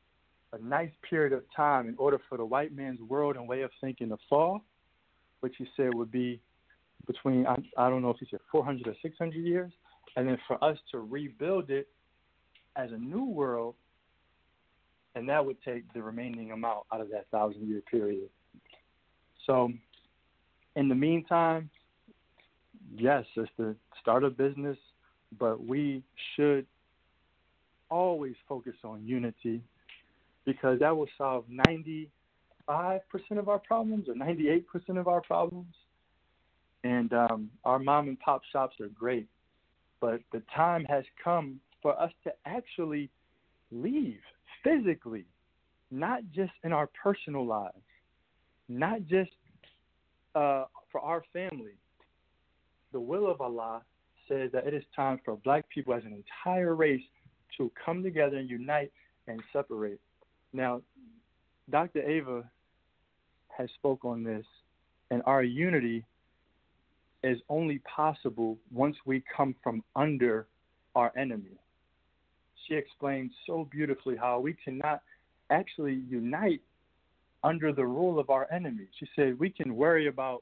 a nice period of time in order for the white man's world and way of thinking to fall, which he said would be between, I, I don't know if he said four hundred or six hundred years, and then for us to rebuild it as a new world, and that would take the remaining amount out of that thousand-year period. So in the meantime, yes, it's to start a business, but we should always focus on unity, because that will solve ninety-five percent of our problems or ninety-eight percent of our problems. And um, our mom and pop shops are great, but the time has come for us to actually leave physically, not just in our personal lives, not just uh, for our family. The will of Allah says that it is time for black people as an entire race to come together and unite and separate. Now, Doctor Ava has spoke on this, and our unity is only possible once we come from under our enemy. She explained so beautifully how we cannot actually unite under the rule of our enemy. She said we can worry about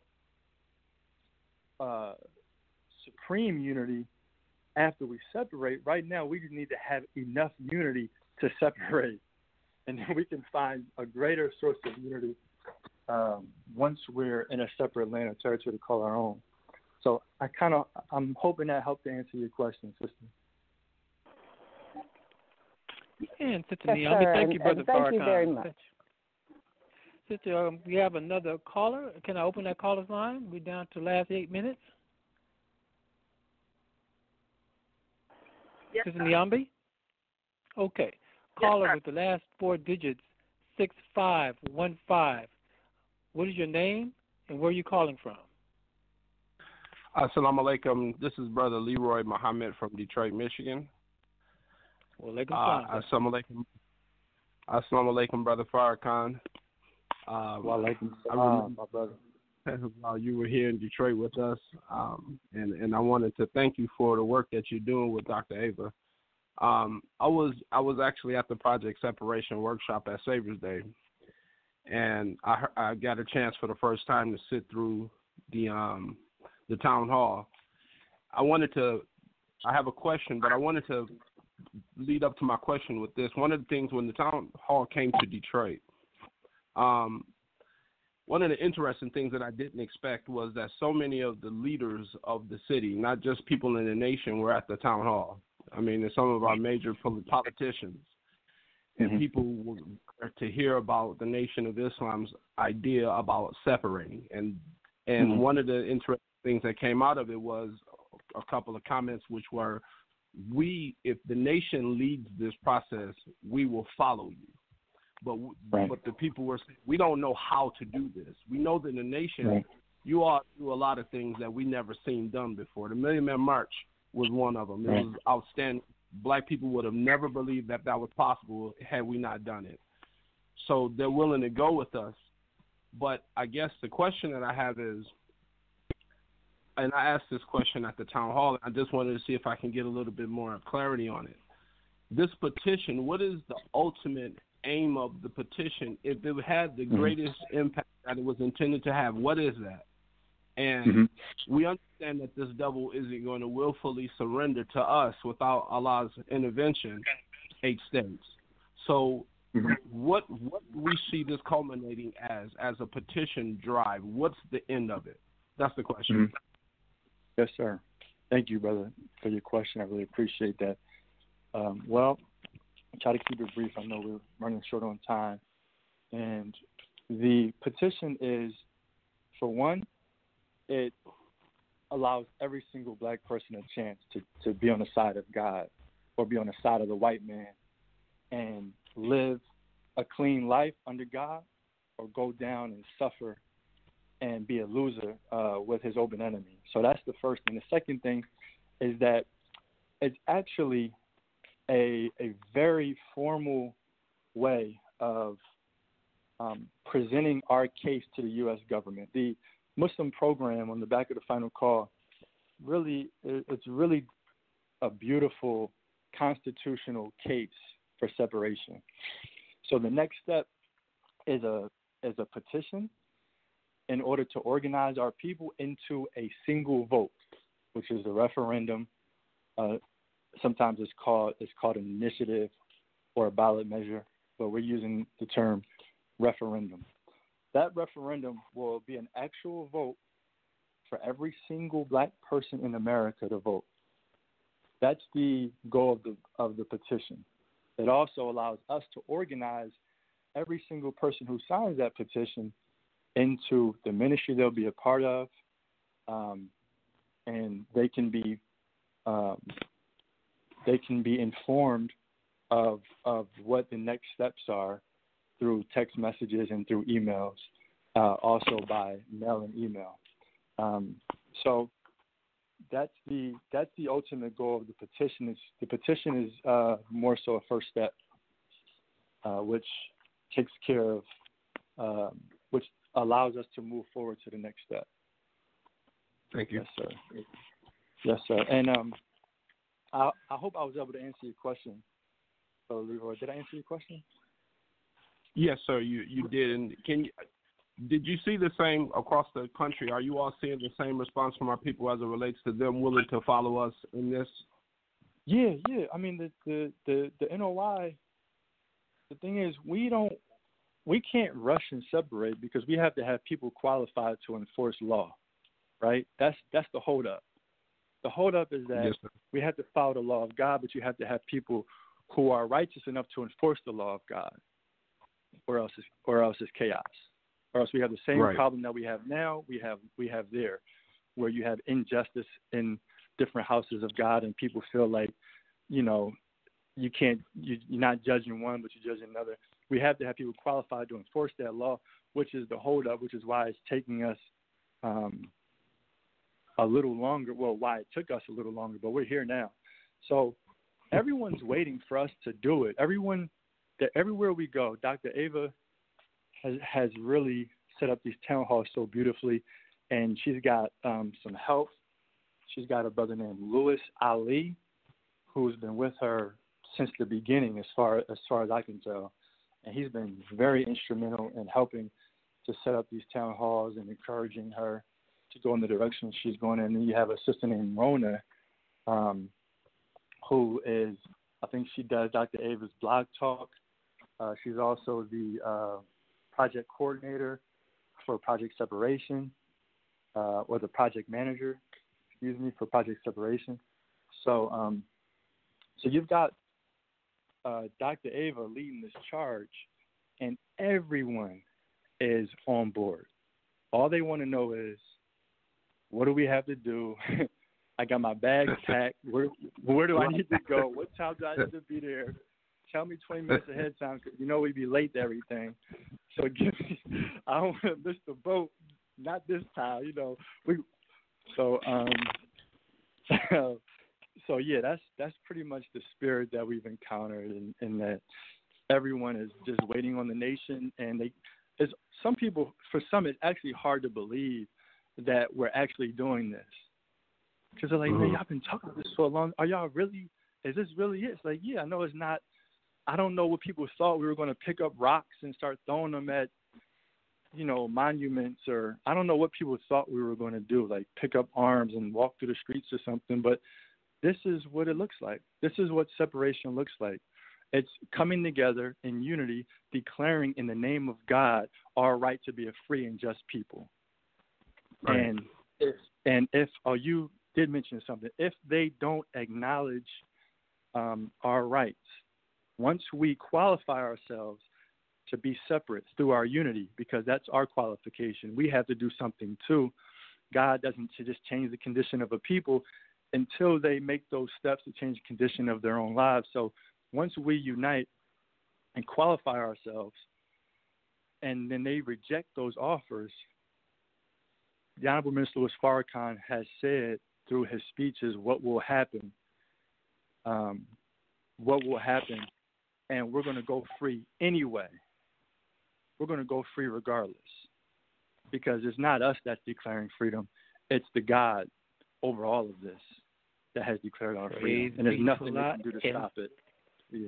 uh, supreme unity after we separate. Right now, we just need to have enough unity to separate, and then we can find a greater source of unity um, once we're in a separate land or territory to call our own. So I kind of, I'm hoping that helped to answer your question, sister. And Sister Yes, Niambi, sir. thank and, you, Brother and thank Farrakhan. you very much. Sister, um, we have another caller. Can I open that caller's line? We're down to the last eight minutes. Yes, Sister sir. Niambi? Okay. Caller sir. with the last four digits, six five one five. What is your name and where are you calling from? Assalamu alaikum. This is Brother Leroy Muhammad from Detroit, Michigan. Well, alaikum Uh, salam. Assalamu alaikum. Assalamu alaikum, Brother Farrakhan. Um, Wa alaikum I salam, remember my brother. while you were here in Detroit with us, um, and, and I wanted to thank you for the work that you're doing with Doctor Ava. Um, I was I was actually at the Project Separation workshop at Savior's Day, and I, I got a chance for the first time to sit through the um, the town hall. I wanted to, I have a question, but I wanted to lead up to my question with this. One of the things when the town hall came to Detroit, um, one of the interesting things that I didn't expect was that so many of the leaders of the city, not just people in the nation, were at the town hall. I mean, there's some of our major politicians, and mm-hmm. people were to hear about the Nation of Islam's idea about separating. And and mm-hmm. one of the interesting things that came out of it was a couple of comments, which were, we, if the nation leads this process, we will follow you. But right. but the people were saying, we don't know how to do this. We know that in the nation, right. you all do a lot of things that we never seen done before. The Million Man March was one of them. It right. was outstanding. Black people would have never believed that that was possible had we not done it. So they're willing to go with us. But I guess the question that I have is, and I asked this question at the town hall, I just wanted to see if I can get a little bit more clarity on it. This petition, what is the ultimate aim of the petition? If it had the mm-hmm. greatest impact that it was intended to have, what is that? And mm-hmm. we understand that this devil isn't going to willfully surrender to us without Allah's intervention, eight states. So mm-hmm. what what we see this culminating as, as a petition drive, what's the end of it? That's the question. Mm-hmm. Yes, sir. Thank you, brother, for your question. I really appreciate that. Um, well, I'll try to keep it brief. I know we're running short on time. And the petition is, for one, it allows every single black person a chance to, to be on the side of God or be on the side of the white man and live a clean life under God, or go down and suffer and be a loser uh, with his open enemy. So that's the first thing. The second thing is that it's actually a a very formal way of um, presenting our case to the U S government. The Muslim program on the back of the final call, really, it's really a beautiful constitutional case for separation. So the next step is a is a petition in order to organize our people into a single vote, which is a referendum. Uh, sometimes it's called it's called an initiative or a ballot measure, but we're using the term referendum. That referendum will be an actual vote for every single black person in America to vote. That's the goal of the of the petition. It also allows us to organize every single person who signs that petition into the ministry they'll be a part of, um, and they can be um, they can be informed of of what the next steps are through text messages and through emails, uh, also by mail and email. Um, so that's the that's the ultimate goal of the petition. Is the petition is uh, more so a first step, uh, which takes care of, um, which allows us to move forward to the next step. Thank you. Yes, sir. Yes, sir. And um, I, I hope I was able to answer your question. So, Leroy, did I answer your question? Yes, sir. You you did. And can you? Did you see the same across the country? Are you all seeing the same response from our people as it relates to them willing to follow us in this? Yeah, yeah. I mean, the the the, the N O Y. The thing is, we don't, we can't rush and separate because we have to have people qualified to enforce law, right? That's that's the holdup. The holdup is that yes, we have to follow the law of God, but you have to have people who are righteous enough to enforce the law of God, or else it's, or else it's chaos. Or else we have the same right. problem that we have now. We have we have there, where you have injustice in different houses of God, and people feel like, you know, you can't you, you're not judging one, but you're judging another. We have to have people qualified to enforce that law, which is the holdup, which is why it's taking us um, a little longer. Well, why it took us a little longer, but we're here now. So everyone's waiting for us to do it. Everyone, that everywhere we go, Doctor Ava has, has really set up these town halls so beautifully, and she's got um, some help. She's got a brother named Louis Ali, who's been with her since the beginning, as far as far as I can tell, and he's been very instrumental in helping to set up these town halls and encouraging her to go in the direction she's going in. And then you have a sister named Rona, um, who is, I think she does Doctor Ava's blog talk. Uh, she's also the uh, project coordinator for Project Separation, uh, or the project manager, excuse me, for Project Separation. So, um, so you've got uh, Doctor Ava leading this charge, and everyone is on board. All they want to know is, what do we have to do? I got my bags packed. Where where do I need to go? What time do I need to be there? Tell me twenty minutes ahead of time, because you know we'd be late to everything. So give me, I don't want to miss the boat. Not this time, you know. We so um so yeah, that's that's pretty much the spirit that we've encountered, in, in that everyone is just waiting on the nation, and they is some people for some it's actually hard to believe that we're actually doing this. Because they're like, man, y'all been talking about this for a long. Are y'all really? Is this really it? It's like, yeah, I know it's not. I don't know what people thought we were going to pick up rocks and start throwing them at, you know, monuments, or I don't know what people thought we were going to do, like pick up arms and walk through the streets or something. But this is what it looks like. This is what separation looks like. It's coming together in unity, declaring in the name of God our right to be a free and just people. Right. And if and if oh you. did mention something. If they don't acknowledge um, our rights, once we qualify ourselves to be separate through our unity, because that's our qualification, we have to do something too. God doesn't just change the condition of a people until they make those steps to change the condition of their own lives. So once we unite and qualify ourselves, and then they reject those offers, the Honorable Minister Louis Farrakhan has said through his speeches what will happen, um, what will happen, and we're going to go free anyway. We're going to go free regardless, because it's not us that's declaring freedom. It's the God over all of this that has declared our freedom, and there's nothing we can do to stop it. Yeah.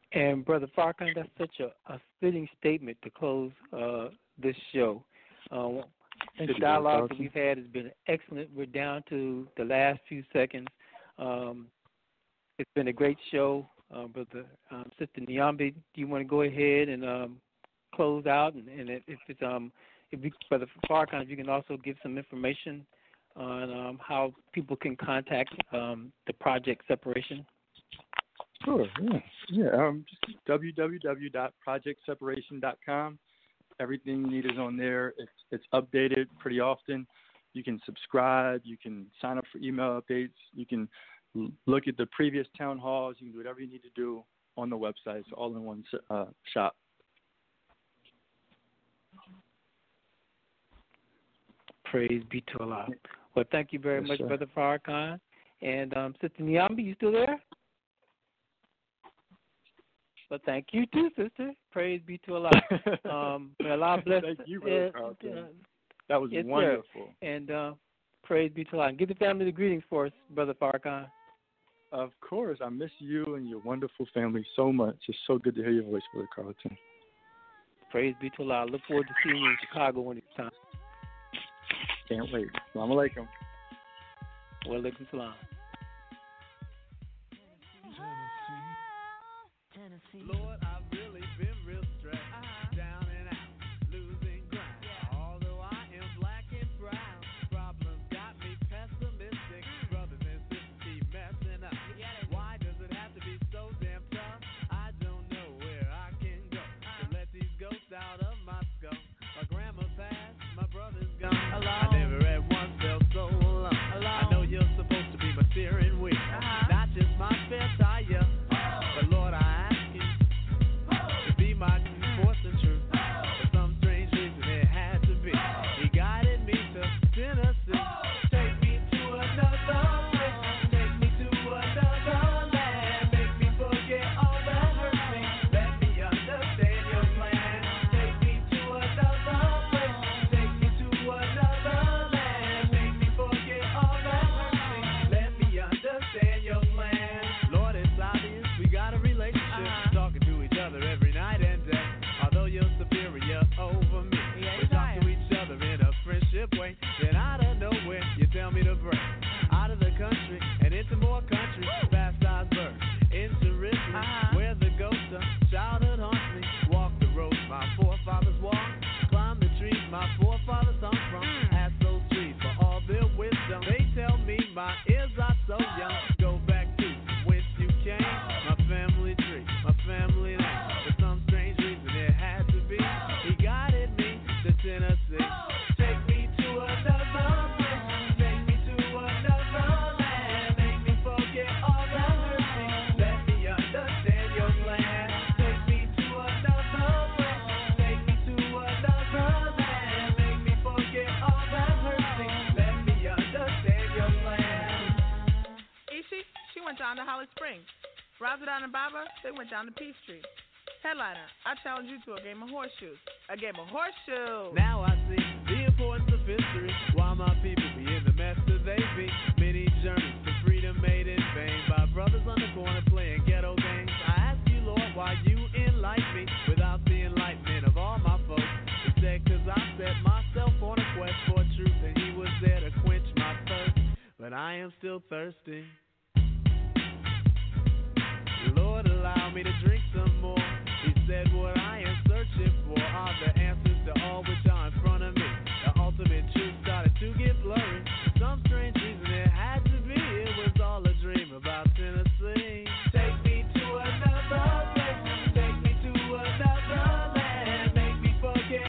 And Brother Farrakhan, that's such a, a fitting statement to close uh, this show. Uh, the you, dialogue that we've had has been excellent. We're down to the last few seconds. Um, it's been a great show. Uh, Brother um, Sister Nyambe, do you want to go ahead and um, close out? And, and if, if it's um, if we, Brother Farrakhan, if you can also give some information on um, how people can contact um, the Project Separation. Sure, yeah. Yeah, um, just w w w dot project separation dot com. Everything you need is on there. It's it's updated pretty often. You can subscribe. You can sign up for email updates. You can l- look at the previous town halls. You can do whatever you need to do on the website. It's all in one uh, shop. Praise be to Allah. Well, thank you very Yes, much, sir. Brother Farrakhan. And um, Sister Nyambe, you still there? Well, thank you too, sister. Praise be to Allah. Um, may Allah bless. Thank you, Brother uh, Carlton. uh, That was yes, wonderful. Sir. And uh, praise be to Allah. And give the family the greetings for us, Brother Farrakhan. Of course. I miss you and your wonderful family so much. It's so good to hear your voice, Brother Carlton. Praise be to Allah. I look forward to seeing you in Chicago when it's time. Can't wait. Assalamu alaikum. Wa alaikum salam. Lord, I've really been real stressed, uh-huh. down and out, losing ground. Yeah. Although I am black and brown, problems got me pessimistic. Mm. Brothers and sisters keep messing up. Yeah, why does it have to be so damn tough? I don't know where I can go uh-huh. to let these ghosts out of my skull. My grandma passed, my brother's gone. Alone. I never at once felt so alone. alone. I know you're supposed to be my steering wheel, uh-huh. not just my spare tire. But Lord, I my force and truth. For some strange reason it had to be. He guided me to Tennessee. Take me to another place. Take me to another land. Make me forget all that hurt me. Let me understand your plan. Take me to another place. Take me to another land. Make me forget all that hurt me. Let me understand your plan. Lord, it's obvious we got a relationship. Uh-huh. Talking to each other every night and day. Although you're superior over me, yeah, we talk to each other in a friendship way. Then out of nowhere, you tell me to break out of the country and into more country. Fast Iceberg, into Ripley, uh-huh. where the ghost of childhood haunts me. Walk the roads my forefathers walked, climb the trees my forefathers hung from. Ask those trees for all their wisdom. They tell me my ears are so young. Go back to whence you came, my family tree, my family name. Tennessee. Take me to another place. Take me to another land. Make me forget all that hurt me. Let me understand your plan. Take me to another place. Take me to another land. Make me forget all that hurt me. Let me understand your plan. Ishi, she went down to Holly Springs. Razadon and Baba, they went down to Peachtree. Headliner, I challenge you to a game of horseshoes. A game of horseshoes. Now I see the importance of history. Why my people be in the mess that they be. Many journeys to freedom made in vain by brothers on the corner playing ghetto games. I ask you, Lord, why you enlighten me without the enlightenment of all my folks. Instead, cause I set myself on a quest for truth and he was there to quench my thirst. But I am still thirsty. Lord, allow me to drink some more. He said what I am searching for are the answers to all